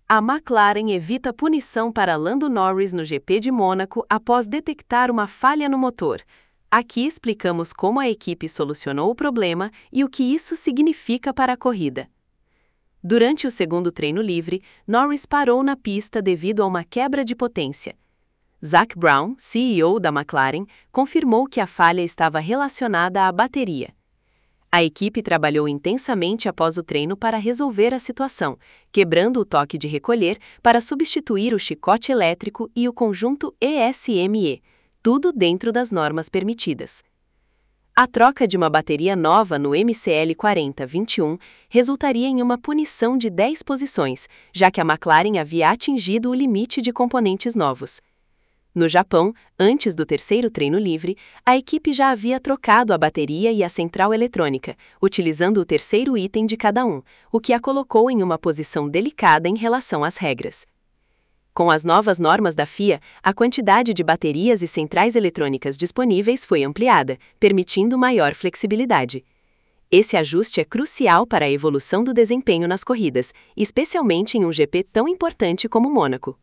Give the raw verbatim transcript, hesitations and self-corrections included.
A McLaren evita punição para Lando Norris no G P de Mônaco após detectar uma falha no motor. Aqui explicamos como a equipe solucionou o problema e o que isso significa para a corrida. Durante o segundo treino livre, Norris parou na pista devido a uma quebra de potência. Zac Brown, C E O da McLaren, confirmou que a falha estava relacionada à bateria. A equipe trabalhou intensamente após o treino para resolver a situação, quebrando o toque de recolher para substituir o chicote elétrico e o conjunto E S M E, tudo dentro das normas permitidas. A troca de uma bateria nova no M C L quarenta vinte e um resultaria em uma punição de dez posições, já que a McLaren havia atingido o limite de componentes novos. No Japão, antes do terceiro treino livre, a equipe já havia trocado a bateria e a central eletrônica, utilizando o terceiro item de cada um, o que a colocou em uma posição delicada em relação às regras. Com as novas normas da F I A, a quantidade de baterias e centrais eletrônicas disponíveis foi ampliada, permitindo maior flexibilidade. Esse ajuste é crucial para a evolução do desempenho nas corridas, especialmente em um G P tão importante como Mônaco.